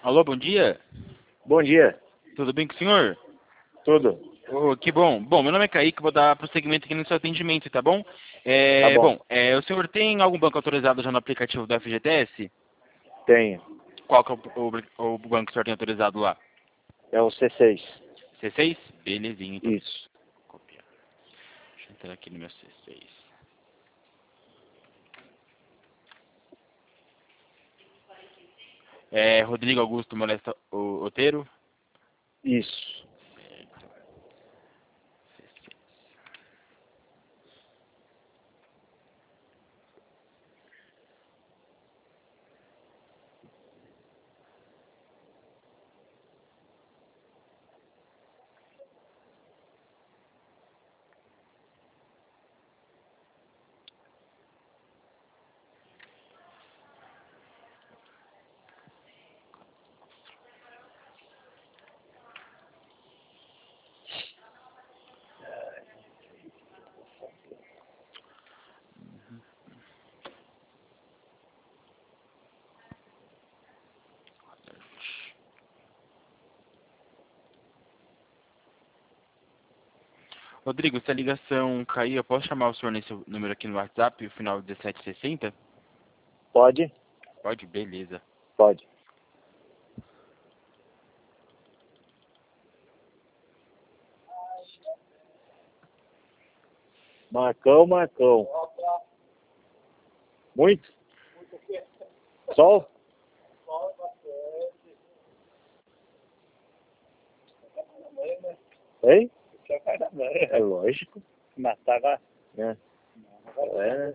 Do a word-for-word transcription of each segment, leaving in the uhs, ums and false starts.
Alô, bom dia. Bom dia. Tudo bem com o senhor? Tudo. Oh, que bom. Bom, meu nome é Kaique, vou dar prosseguimento aqui no seu atendimento, tá bom? Tá É, bom. bom, é, o senhor tem algum banco autorizado já no aplicativo do F G T S? Tenho. Qual que é o, o, o banco que o senhor tem autorizado lá? É o C seis. C seis? Belezinha, então. Isso. Vou copiar. Deixa eu entrar aqui no meu C seis. É, Rodrigo Augusto Molesta o, Otero? Isso. Rodrigo, se a ligação cair, eu posso chamar o senhor nesse número aqui no WhatsApp, o final dezessete sessenta? Pode? Pode? Beleza. Pode. Marcão, Marcão. Muito? Sol? Hein? É lógico. Matava. É. É.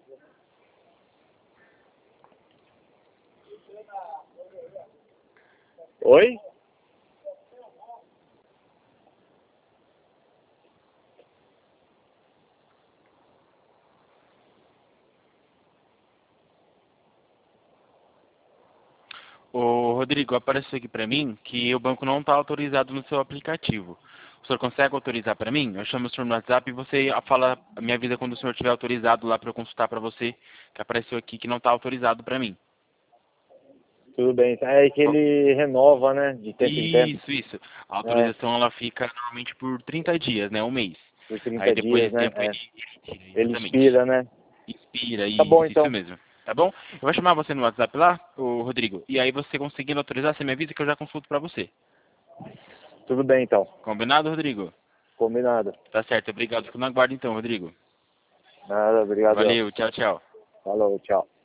Oi? Ô, Rodrigo, apareceu aqui pra mim que o banco não está autorizado no seu aplicativo. O senhor consegue autorizar pra mim? Eu chamo o senhor no WhatsApp e você fala, me avisa quando o senhor estiver autorizado lá pra eu consultar pra você, que apareceu aqui que não está autorizado pra mim. Tudo bem. É que ele renova, né? De tempo em tempo. Isso, isso. A É. autorização ela fica normalmente por trinta dias, né? Um mês. Por Aí trinta depois dias, desse né? tempo É. ele, ele tira, Ele exatamente. expira, né? Inspira, Tá bom, isso, isso então. mesmo. Tá bom? Eu vou chamar você no WhatsApp lá, ô Rodrigo. E aí você conseguindo autorizar, você me avisa que eu já consulto pra você. Tudo bem, então. Combinado, Rodrigo? Combinado. Tá certo, obrigado. Fico na guarda então, Rodrigo. Nada, obrigado. Valeu, tchau, tchau. Falou, tchau.